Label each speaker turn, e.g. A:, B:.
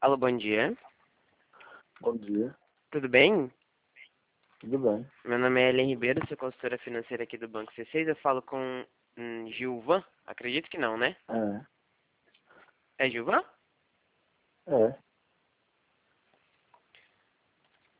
A: Alô, bom dia.
B: Bom dia,
A: Tudo bem?
B: tudo bem?
A: Meu nome é Ellen Ribeiro, sou consultora financeira aqui do Banco C6. Eu falo com Gilvan? Acredito que não, né?
B: É,
A: É Gilvan?
B: é,